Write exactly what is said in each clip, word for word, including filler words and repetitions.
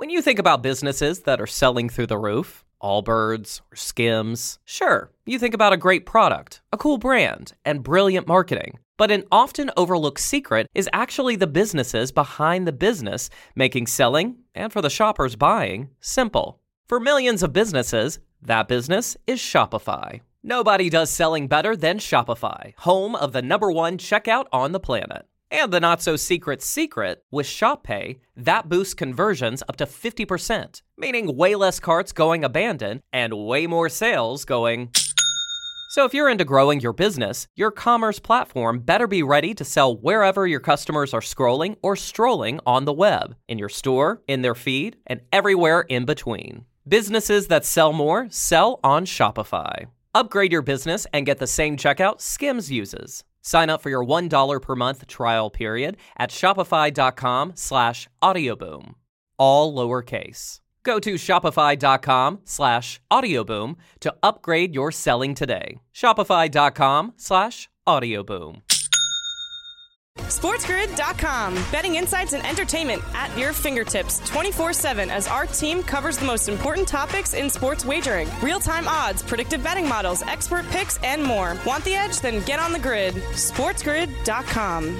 When you think about businesses that are selling through the roof, Allbirds or Skims, sure, you think about a great product, a cool brand, and brilliant marketing. But an often overlooked secret is actually the businesses behind the business, making selling, and for the shoppers buying, simple. For millions of businesses, that business is Shopify. Nobody does selling better than Shopify, home of the number one checkout on the planet. And the not-so-secret secret, with Shop Pay, that boosts conversions up to fifty percent, meaning way less carts going abandoned and way more sales going... So if you're into growing your business, your commerce platform better be ready to sell wherever your customers are scrolling or strolling on the web, in your store, in their feed, and everywhere in between. Businesses that sell more sell on Shopify. Upgrade your business and get the same checkout Skims uses. Sign up for your one dollar per month trial period at shopify.com slash audioboom. All lowercase. Go to shopify.com slash audioboom to upgrade your selling today. Shopify.com slash audioboom. SportsGrid dot com. Betting insights and entertainment at your fingertips twenty-four seven as our team covers the most important topics in sports wagering. Real-time odds, predictive betting models, expert picks, and more. Want the edge? Then get on the grid. SportsGrid dot com.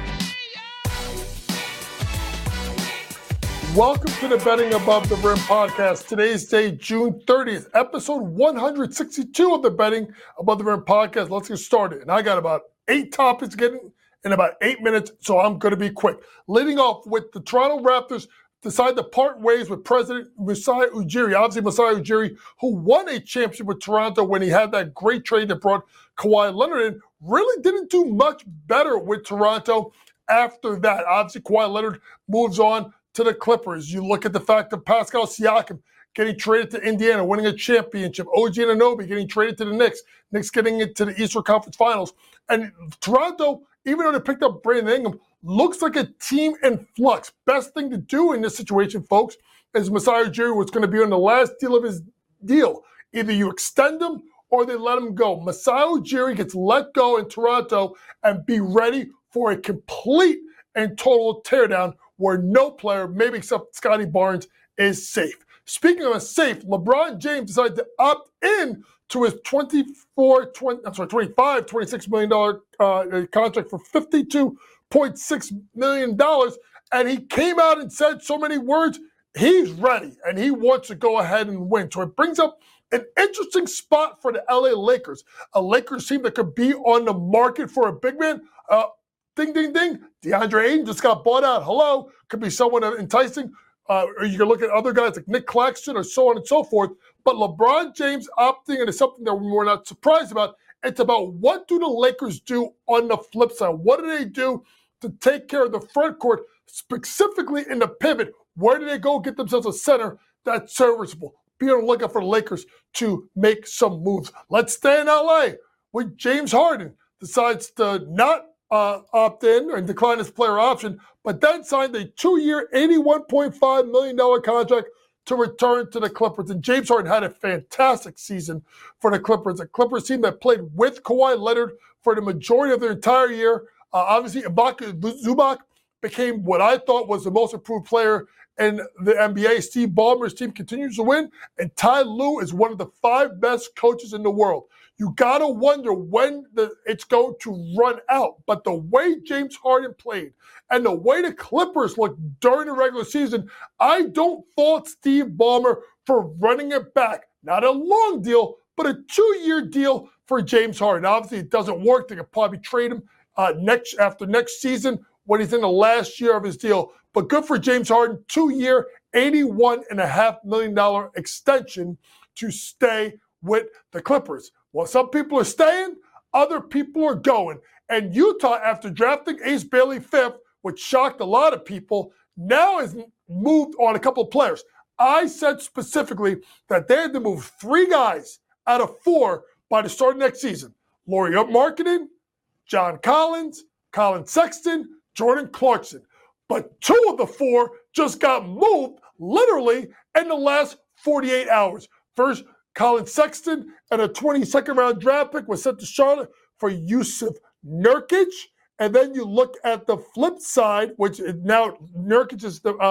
Welcome to the Betting Above the Rim podcast. Today's day, June thirtieth, episode one hundred sixty-two of the Betting Above the Rim podcast. Let's get started. And I got about eight topics getting in about eight minutes, so I'm going to be quick. Leading off with the Toronto Raptors decide to part ways with President Masai Ujiri. Obviously, Masai Ujiri, who won a championship with Toronto when he had that great trade that brought Kawhi Leonard in, really didn't do much better with Toronto after that. Obviously, Kawhi Leonard moves on to the Clippers. You look at the fact of Pascal Siakam getting traded to Indiana, winning a championship. O G Anunoby getting traded to the Knicks. Knicks getting into the Eastern Conference Finals. And Toronto, even though they picked up Brandon Ingram, looks like a team in flux. Best thing to do in this situation, folks, is Masai Ujiri was going to be on the last deal of his deal. Either you extend him or they let him go. Masai Ujiri gets let go in Toronto and be ready for a complete and total teardown where no player, maybe except Scotty Barnes, is safe. Speaking of a safe, LeBron James decided to opt in to his twenty-four, twenty, I'm sorry, twenty-five, twenty-six million dollars uh, contract for fifty-two point six million dollars. And he came out and said so many words, he's ready and he wants to go ahead and win. So it brings up an interesting spot for the L A Lakers, a Lakers team that could be on the market for a big man. Uh, ding, ding, ding. DeAndre Ayton just got bought out. Hello. Could be someone enticing. Uh, or you can look at other guys like Nick Claxton or so on and so forth. But LeBron James opting into something that we're not surprised about. It's about what do the Lakers do on the flip side? What do they do to take care of the front court, specifically in the pivot? Where do they go get themselves a center that's serviceable? Be on the lookout for the Lakers to make some moves. Let's stay in L A with James Harden decides to not uh, opt in and decline his player option, but then signed a two-year, eighty-one point five million dollars contract to return to the Clippers. And James Harden had a fantastic season for the Clippers, a Clippers team that played with Kawhi Leonard for the majority of their entire year. Uh, obviously, Ibaka Zubac became what I thought was the most improved player in the N B A. Steve Ballmer's team continues to win, and Ty Lue is one of the five best coaches in the world. You got to wonder when the, it's going to run out. But the way James Harden played and the way the Clippers looked during the regular season, I don't fault Steve Ballmer for running it back. Not a long deal, but a two-year deal for James Harden. Obviously, it doesn't work. They could probably trade him uh, next after next season when he's in the last year of his deal. But good for James Harden, two-year, eighty-one point five million dollars extension to stay with the Clippers. Well, some people are staying, other people are going. And Utah, after drafting Ace Bailey fifth, which shocked a lot of people, now has moved on a couple of players. I said specifically that they had to move three guys out of four by the start of next season. Laurie Marketing, John Collins, Colin Sexton, Jordan Clarkson. But two of the four just got moved literally in the last forty-eight hours. First, Colin Sexton and a twenty-second round draft pick was sent to Charlotte for Yusuf Nurkic. And then you look at the flip side, which is now Nurkic is the uh,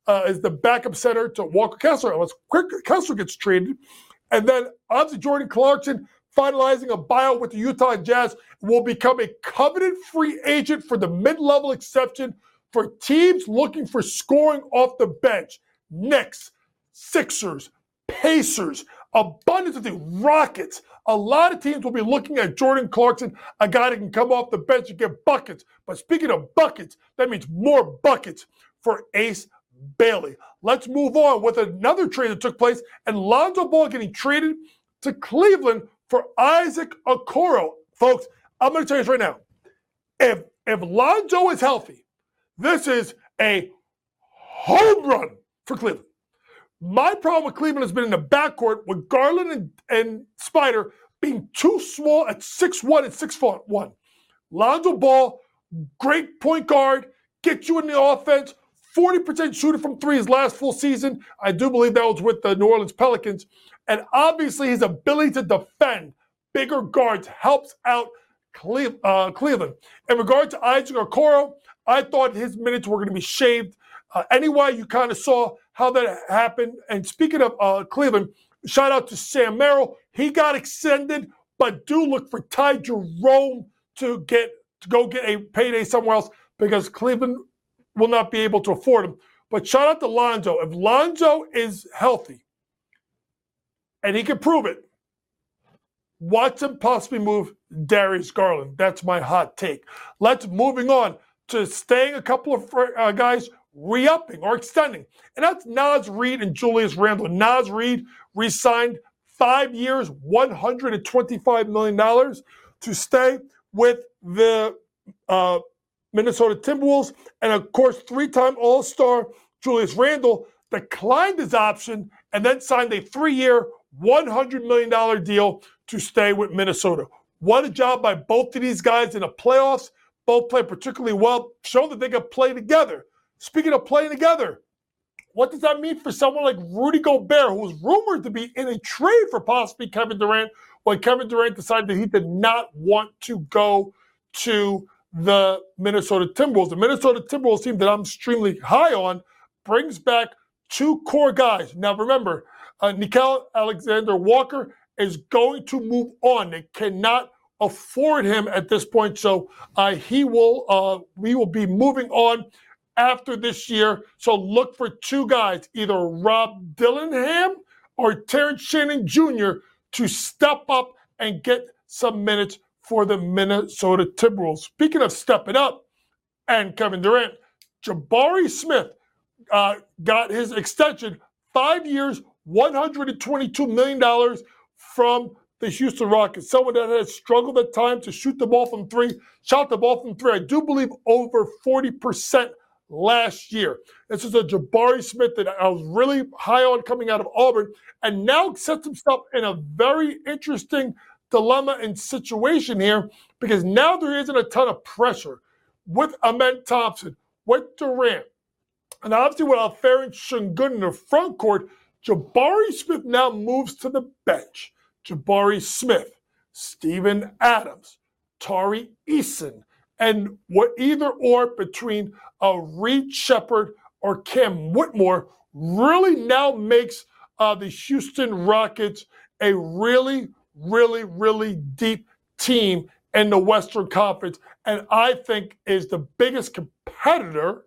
uh, as the backup center to Walker Kessler, unless Kessler gets traded. And then obviously Jordan Clarkson finalizing a buyout with the Utah Jazz will become a coveted free agent for the mid-level exception for teams looking for scoring off the bench. Knicks, Sixers, Pacers, abundance of the Rockets. A lot of teams will be looking at Jordan Clarkson, a guy that can come off the bench and get buckets. But speaking of buckets, that means more buckets for Ace Bailey. Let's move on with another trade that took place, and Lonzo Ball getting traded to Cleveland for Isaac Okoro. Folks, I'm going to tell you this right now. If, if Lonzo is healthy, this is a home run for Cleveland. My problem with Cleveland has been in the backcourt with Garland and, and Spider being too small at six one and six one. Lonzo Ball, great point guard, gets you in the offense, forty percent shooter from three his last full season. I do believe that was with the New Orleans Pelicans. And obviously his ability to defend bigger guards helps out Cle- uh, Cleveland. In regard to Isaac Okoro, I thought his minutes were going to be shaved. Uh, anyway, you kind of saw how that happened. And speaking of uh, Cleveland, shout out to Sam Merrill. He got extended, but do look for Ty Jerome to get to go get a payday somewhere else because Cleveland will not be able to afford him. But shout out to Lonzo. If Lonzo is healthy and he can prove it, watch him possibly move Darius Garland. That's my hot take. Let's moving on to staying a couple of uh, guys re-upping or extending. And that's Naz Reid and Julius Randle. Naz Reid re-signed five years, one hundred twenty-five million dollars to stay with the uh, Minnesota Timberwolves. And of course, three-time All-Star Julius Randle declined his option and then signed a three-year, one hundred million dollars deal to stay with Minnesota. What a job by both of these guys in the playoffs. Both played particularly well, showing that they can play together. Speaking of playing together, what does that mean for someone like Rudy Gobert, who was rumored to be in a trade for possibly Kevin Durant, when Kevin Durant decided that he did not want to go to the Minnesota Timberwolves? The Minnesota Timberwolves team that I'm extremely high on brings back two core guys. Now remember, uh, Nickeil Alexander-Walker is going to move on. They cannot afford him at this point, so uh, he will. Uh, we will be moving on after this year. So look for two guys, either Rob Dillingham or Terrence Shannon Junior to step up and get some minutes for the Minnesota Timberwolves. Speaking of stepping up and Kevin Durant, Jabari Smith uh, got his extension, five years, one hundred twenty-two million dollars from the Houston Rockets. Someone that has struggled at times to shoot the ball from three, shot the ball from three, I do believe over forty percent last year. This is a Jabari Smith that I was really high on coming out of Auburn, and now sets himself in a very interesting dilemma and situation here, because now there isn't a ton of pressure with Amen Thompson, with Durant, and obviously with Alperen Sengun in the front court. Jabari Smith now moves to the bench. Jabari Smith, Steven Adams, Tari Eason, and what either or between uh, Reed Shepherd or Cam Whitmore really now makes uh, the Houston Rockets a really, really, really deep team in the Western Conference, and I think is the biggest competitor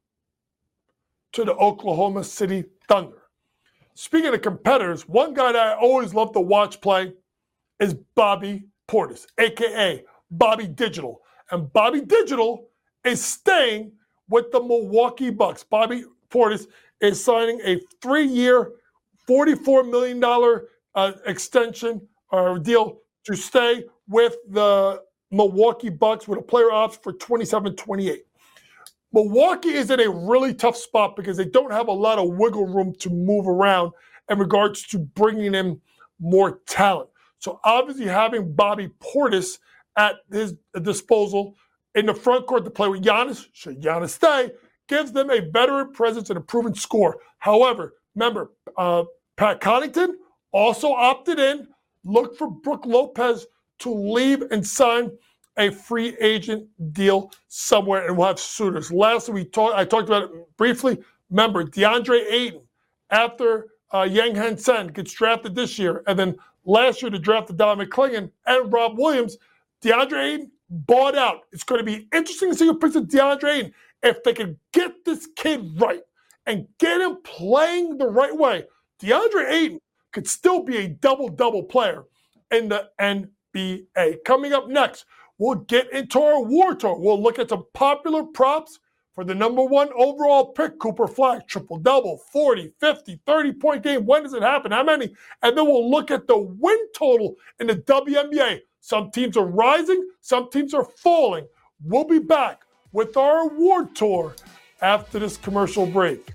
to the Oklahoma City Thunder. Speaking of competitors, one guy that I always love to watch play is Bobby Portis, a k a. Bobby Digital. And Bobby Digital is staying with the Milwaukee Bucks. Bobby Portis is signing a three-year, forty-four million dollars uh, extension or deal to stay with the Milwaukee Bucks with a player option for twenty-seven twenty-eight. Milwaukee is in a really tough spot because they don't have a lot of wiggle room to move around in regards to bringing in more talent. So obviously having Bobby Portis at his disposal in the front court to play with Giannis, should Giannis stay, gives them a veteran presence and a proven score. However, remember, uh, Pat Connaughton also opted in, looked for Brook Lopez to leave and sign a free agent deal somewhere, and we'll have suitors. Lastly, we talked. I talked about it briefly. Remember, DeAndre Ayton, after uh, Yang Hen Sen gets drafted this year, and then last year to draft Don McClingan and Rob Williams, DeAndre Ayton bought out. It's going to be interesting to see who picks up DeAndre Ayton. If they can get this kid right and get him playing the right way, DeAndre Ayton could still be a double-double player in the N B A. Coming up next, we'll get into our award tour. We'll look at some popular props for the number one overall pick, Cooper Flagg, triple-double, forty, fifty, thirty-point game. When does it happen? How many? And then we'll look at the win total in the W N B A. Some teams are rising, some teams are falling. We'll be back with our award tour after this commercial break.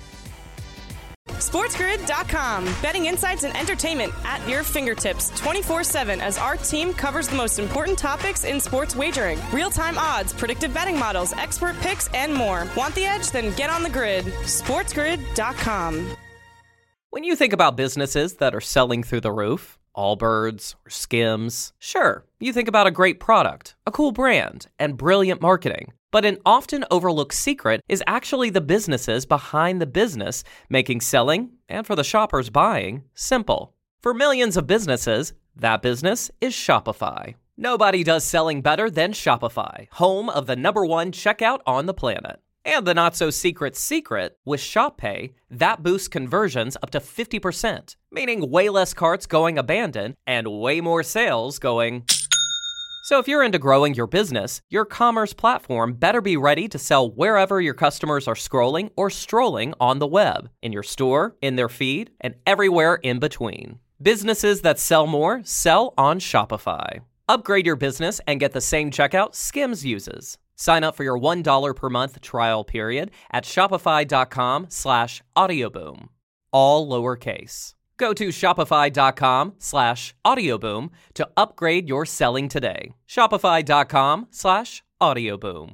SportsGrid dot com. Betting insights and entertainment at your fingertips twenty-four seven as our team covers the most important topics in sports wagering. Real-time odds, predictive betting models, expert picks, and more. Want the edge? Then get on the grid. SportsGrid dot com. When you think about businesses that are selling through the roof, Allbirds or Skims, sure, you think about a great product, a cool brand, and brilliant marketing. But an often overlooked secret is actually the businesses behind the business, making selling, and for the shoppers buying, simple. For millions of businesses, that business is Shopify. Nobody does selling better than Shopify, home of the number one checkout on the planet. And the not-so-secret secret, with Shop Pay, that boosts conversions up to fifty percent, meaning way less carts going abandoned and way more sales going... So if you're into growing your business, your commerce platform better be ready to sell wherever your customers are scrolling or strolling on the web, in your store, in their feed, and everywhere in between. Businesses that sell more sell on Shopify. Upgrade your business and get the same checkout Skims uses. Sign up for your one dollar per month trial period at shopify.com slash audioboom. All lowercase. Go to shopify.com slash audioboom to upgrade your selling today. Shopify.com slash audioboom.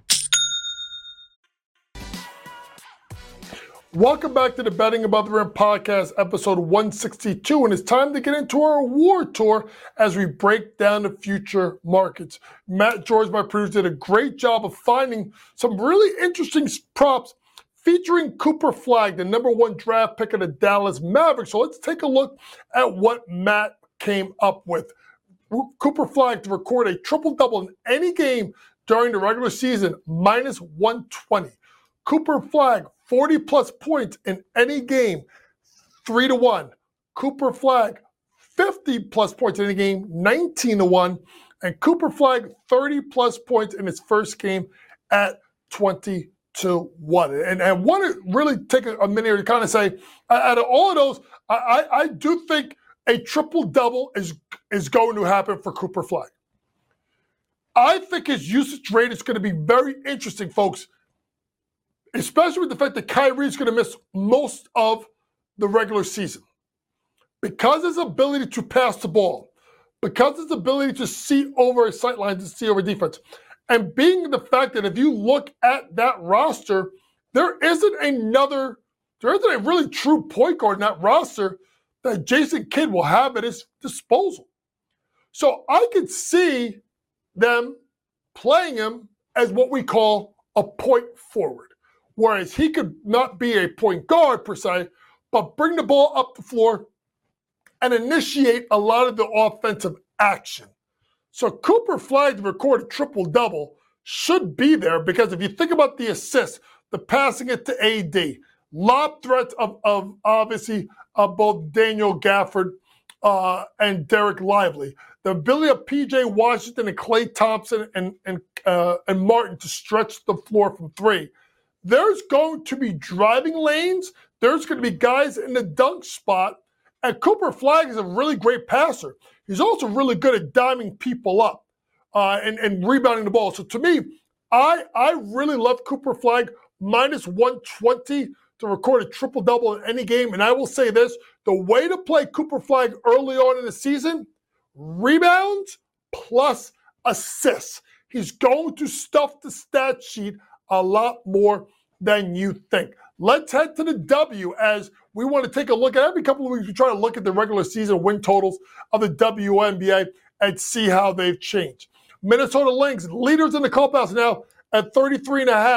Welcome back to the Betting Above the Rim podcast, episode one sixty-two, and it's time to get into our award tour as we break down the future markets. Matt George, my producer, did a great job of finding some really interesting props featuring Cooper Flagg, the number one draft pick of the Dallas Mavericks. So let's take a look at what Matt came up with. Cooper Flagg to record a triple-double in any game during the regular season, minus one twenty. Cooper Flagg, forty-plus points in any game, three to one. Cooper Flagg, fifty-plus points in any game, nineteen to one. And Cooper Flagg, thirty-plus points in his first game at twenty to one. And I want to really take a, a minute here to kind of say, out of all of those, I, I, I do think a triple-double is, is going to happen for Cooper Flagg. I think his usage rate is going to be very interesting, folks, especially with the fact that Kyrie is going to miss most of the regular season. Because his ability to pass the ball, because his ability to see over his sight lines and see over defense, and being the fact that if you look at that roster, there isn't another, there isn't a really true point guard in that roster that Jason Kidd will have at his disposal. So I could see them playing him as what we call a point forward. Whereas he could not be a point guard per se, but bring the ball up the floor and initiate a lot of the offensive action. So Cooper Flagg to record a triple-double should be there because if you think about the assists, the passing it to A D, lob threats of, of obviously of both Daniel Gafford uh, and Derek Lively, the ability of P J Washington and Klay Thompson and, and, uh, and Martin to stretch the floor from three, there's going to be driving lanes. There's going to be guys in the dunk spot. And Cooper Flagg is a really great passer. He's also really good at diming people up uh, and, and rebounding the ball. So to me, I, I really love Cooper Flagg, minus one twenty to record a triple-double in any game. And I will say this, the way to play Cooper Flagg early on in the season, rebounds plus assists. He's going to stuff the stat sheet a lot more than you think. Let's head to the W as we want to take a look at every couple of weeks. We try to look at the regular season win totals of the W N B A and see how they've changed. Minnesota Lynx, leaders in the clubhouse now at thirty-three and a half.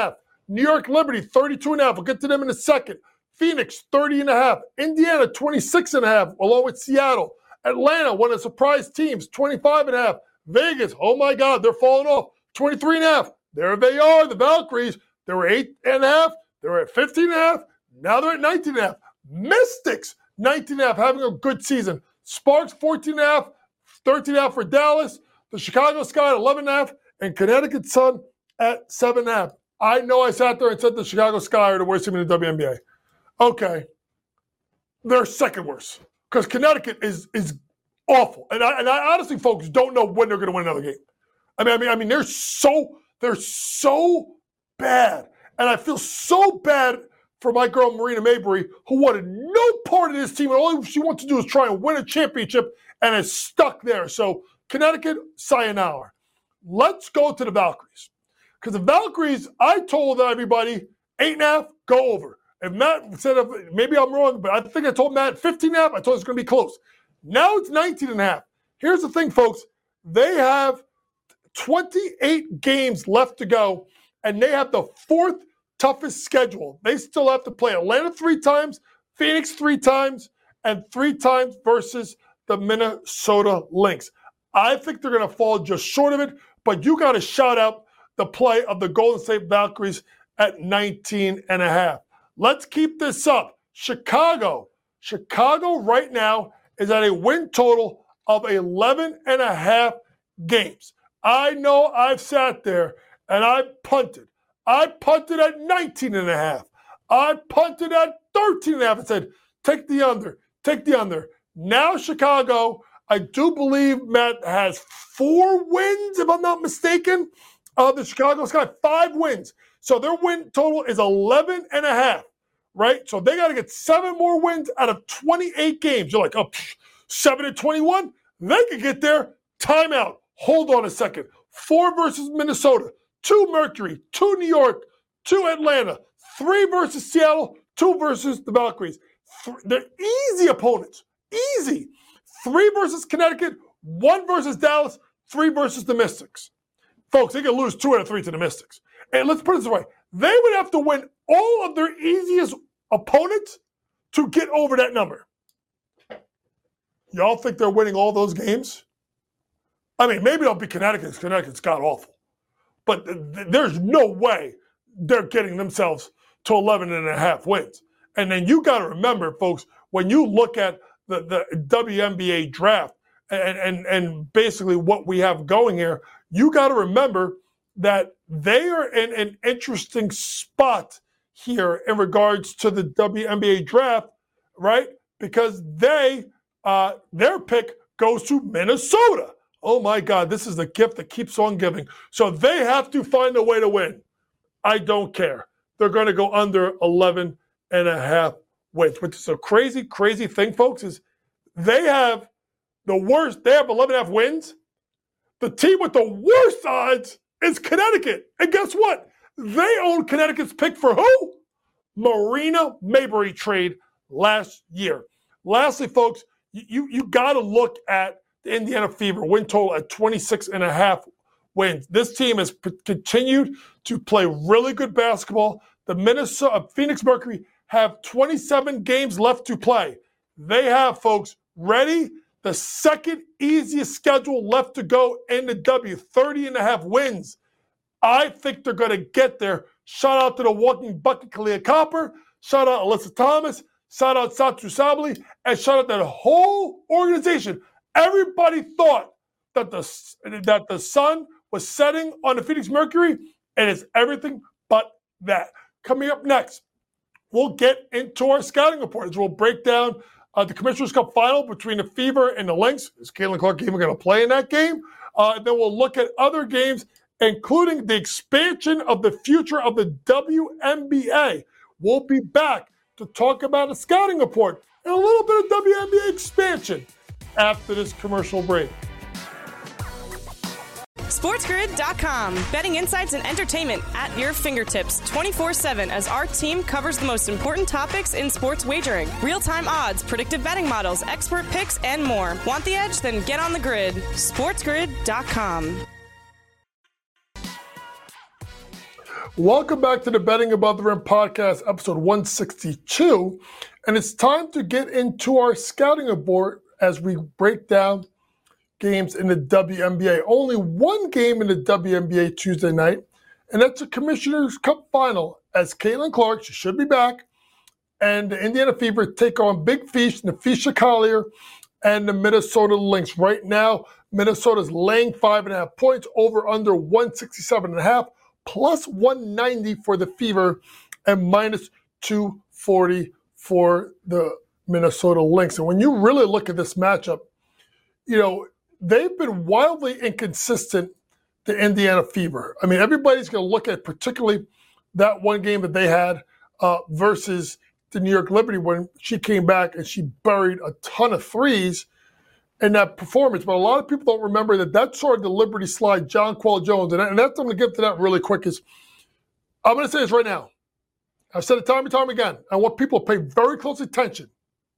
New York Liberty, thirty-two and a half. We'll get to them in a second. Phoenix, thirty and a half. Indiana, twenty-six and a half, along with Seattle. Atlanta, one of the surprise teams, twenty-five and a half. Vegas, oh my God, they're falling off, twenty-three and a half. There they are, the Valkyries. They were eight and a half. They were at fifteen and a half. Now they're at nineteen and a half. Mystics, nineteen and a half, having a good season. Sparks, fourteen and a half. thirteen and a half for Dallas. The Chicago Sky, eleven and a half. And Connecticut Sun at seven and a half. I know I sat there and said the Chicago Sky are the worst team in the W N B A. Okay. They're second worst. Because Connecticut is is awful. And I, and I honestly, folks, don't know when they're going to win another game. I mean, I mean, I mean, they're so, they're so bad. And I feel so bad for my girl, Marina Mayberry, who wanted no part of this team. And all she wants to do is try and win a championship and is stuck there. So, Connecticut, sayonara. Let's go to the Valkyries. Because the Valkyries, I told everybody, eight and a half, go over. If Matt said, maybe I'm wrong, but I think I told Matt fifteen and a half, I told it's going to be close. Now it's nineteen and a half. Here's the thing, folks. They have twenty-eight games left to go, and they have the fourth toughest schedule. They still have to play Atlanta three times, Phoenix three times, and three times versus the Minnesota Lynx. I think they're going to fall just short of it, but you got to shout out the play of the Golden State Valkyries at nineteen and a half. Let's keep this up. Chicago. Chicago right now is at a win total of eleven and a half games. I know I've sat there and I punted. I punted at nineteen and a half. I punted at thirteen and a half and said, take the under, take the under. Now Chicago, I do believe Matt has four wins, if I'm not mistaken. Uh, the Chicago Sky, five wins. So their win total is eleven and a half, right? So they got to get seven more wins out of twenty-eight games. You're like, oh, psh, seven and twenty-one? They could get there. Timeout. Hold on a second. Four versus Minnesota, two Mercury, two New York, two Atlanta, three versus Seattle, two versus the Valkyries. Th- they're easy opponents. Easy. Three versus Connecticut, one versus Dallas, three versus the Mystics. Folks, they could lose two out of three to the Mystics. And let's put it this way. They would have to win all of their easiest opponents to get over that number. Y'all think they're winning all those games? I mean, maybe it'll be Connecticut. Connecticut's god awful. But th- th- there's no way they're getting themselves to eleven and a half wins. And then you got to remember, folks, when you look at the, the W N B A draft and, and, and basically what we have going here, you got to remember that they are in an interesting spot here in regards to the W N B A draft, right? Because they, uh, their pick goes to Minnesota. Oh my God, this is the gift that keeps on giving. So they have to find a way to win. I don't care. They're going to go under eleven and a half wins, which is a crazy, crazy thing, folks, is they have the worst, they have eleven and a half wins. The team with the worst odds is Connecticut. And guess what? They own Connecticut's pick for who? Marina Mayberry trade last year. Lastly, folks, you, you got to look at the Indiana Fever win total at twenty-six and a half wins. This team has p- continued to play really good basketball. The Minnesota Phoenix Mercury have twenty-seven games left to play. They have, folks, ready the second easiest schedule left to go in the W, thirty and a half wins. I think they're going to get there. Shout out to the walking bucket, Kalia Copper. Shout out Alyssa Thomas. Shout out Satu Sabali. And shout out that whole organization. Everybody thought that the, that the sun was setting on the Phoenix Mercury, and it's everything but that. Coming up next, we'll get into our scouting report as we'll break down uh, the Commissioner's Cup final between the Fever and the Lynx. Is Caitlin Clark even going to play in that game? Uh, then we'll look at other games, including the expansion of the future of the W N B A. We'll be back to talk about a scouting report and a little bit of W N B A expansion after this commercial break. SportsGrid dot com. Betting insights and entertainment at your fingertips twenty-four seven as our team covers the most important topics in sports wagering. Real-time odds, predictive betting models, expert picks, and more. Want the edge? Then get on the grid. SportsGrid dot com. Welcome back to the Betting Above the Rim podcast, episode one sixty-two. And it's time to get into our scouting report as we break down games in the W N B A. Only one game in the W N B A Tuesday night, and that's the Commissioner's Cup final as Caitlin Clark, she should be back, and the Indiana Fever take on Big Fish, Napheesa Collier, and the Minnesota Lynx. Right now, Minnesota's laying five and a half points, over under one sixty-seven and a half, plus one ninety for the Fever, and minus two forty for the Minnesota Lynx. And when you really look at this matchup, you know, they've been wildly inconsistent, the Indiana Fever. I mean, everybody's going to look at particularly that one game that they had uh, versus the New York Liberty when she came back and she buried a ton of threes in that performance. But a lot of people don't remember that that started the Liberty slide, Jonquel Jones. And, and that's, I'm going to get to that really quick. Is I'm going to say this right now. I've said it time and time again. I want people to pay very close attention.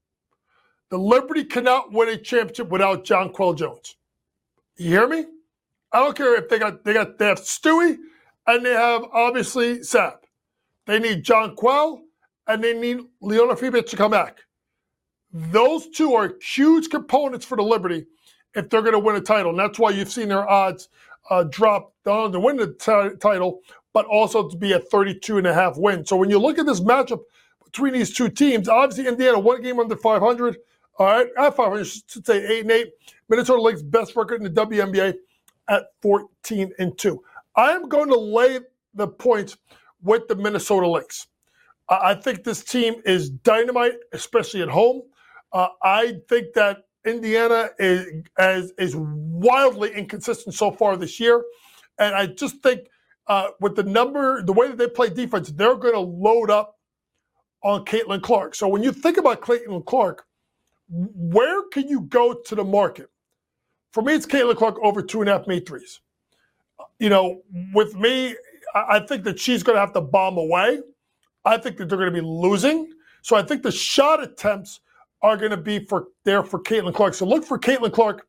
The Liberty cannot win a championship without Jonquel Jones. You hear me? I don't care if they got they got they have Stewie and they have obviously Sapp. They need Jonquel and they need Liona Fever to come back. Those two are huge components for the Liberty if they're going to win a title. And that's why you've seen their odds uh, drop down to win the t- title, but also to be at thirty-two and a half wins. So when you look at this matchup between these two teams, obviously Indiana one game under five hundred. All right, at five hundred, I should say eight and eight. Minnesota Lynx best record in the W N B A at fourteen and two. I am going to lay the points with the Minnesota Lynx. I think this team is dynamite, especially at home. Uh, I think that Indiana is, is is wildly inconsistent so far this year. And I just think uh, with the number, the way that they play defense, they're going to load up on Caitlin Clark. So when you think about Caitlin Clark, where can you go to the market? For me, it's Caitlin Clark over two and a half made threes. You know, with me, I think that she's going to have to bomb away. I think that they're going to be losing. So I think the shot attempts are going to be for there for Caitlin Clark. So look for Caitlin Clark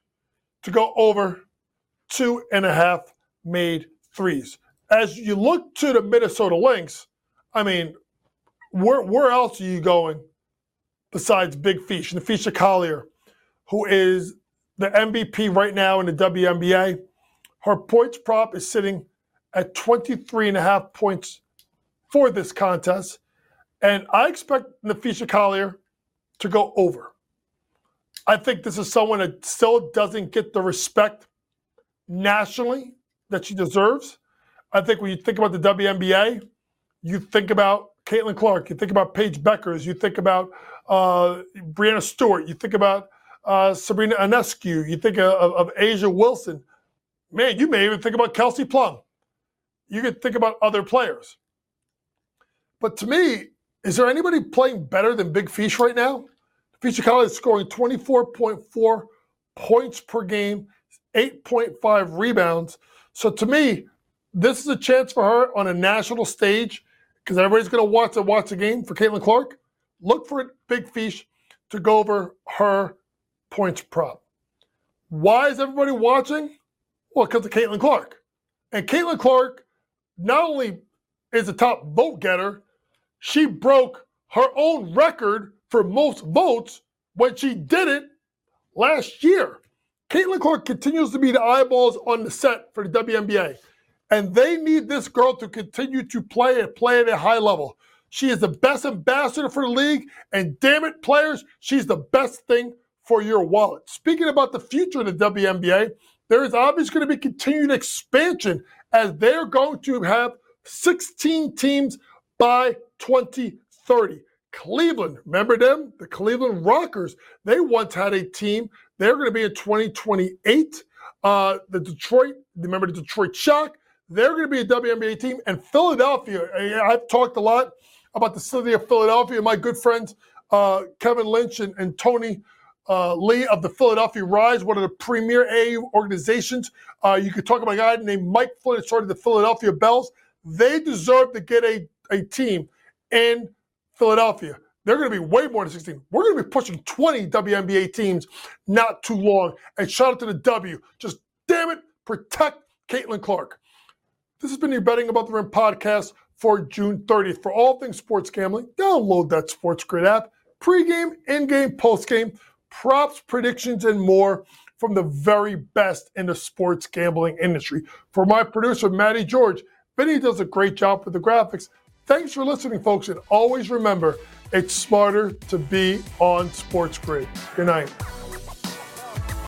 to go over two and a half made threes. As you look to the Minnesota Lynx, I mean, where where else are you going besides Big Fish, Napheesa Collier, who is the M V P right now in the W N B A? Her points prop is sitting at twenty-three and a half points for this contest. And I expect Napheesa Collier to go over. I think this is someone that still doesn't get the respect nationally that she deserves. I think when you think about the W N B A, you think about Caitlin Clark, you think about Paige Beckers, you think about uh, Breanna Stewart, you think about uh, Sabrina Ionescu, you think of, of Asia Wilson. Man, you may even think about Kelsey Plum. You could think about other players. But to me, is there anybody playing better than Big Fish right now? Napheesa Collier is scoring twenty-four point four points per game, eight point five rebounds. So to me, this is a chance for her on a national stage because everybody's going to watch a watch a game for Caitlin Clark. Look for Big Fish to go over her points prop. Why is everybody watching? Well, because of Caitlin Clark. And Caitlin Clark not only is a top vote getter, she broke her own record for most votes when she did it last year. Caitlin Clark continues to be the eyeballs on the set for the W N B A. And they need this girl to continue to play and play at a high level. She is the best ambassador for the league. And damn it, players, she's the best thing for your wallet. Speaking about the future of the W N B A, there is obviously going to be continued expansion as they're going to have sixteen teams by twenty thirty. Cleveland, remember them? The Cleveland Rockers. They once had a team. They're going to be in twenty twenty-eight. Uh, the Detroit, remember the Detroit Shock? They're going to be a W N B A team. And Philadelphia, I've talked a lot about the city of Philadelphia. My good friends, uh, Kevin Lynch and, and Tony uh, Lee of the Philadelphia Rise, one of the premier A A U organizations. Uh, you could talk about a guy named Mike Flynn, started the Philadelphia Bells. They deserve to get a, a team in Philadelphia. They're going to be way more than sixteen. We're going to be pushing twenty W N B A teams not too long. And shout out to the W. Just damn it, protect Caitlin Clark. This has been your Betting Above the Rim podcast for June thirtieth. For all things sports gambling, download that Sports Grid app. Pre-game, in-game, post-game, props, predictions, and more from the very best in the sports gambling industry. For my producer, Matty George, Vinny does a great job with the graphics. Thanks for listening, folks, and always remember, it's smarter to be on Sports Grid. Good night.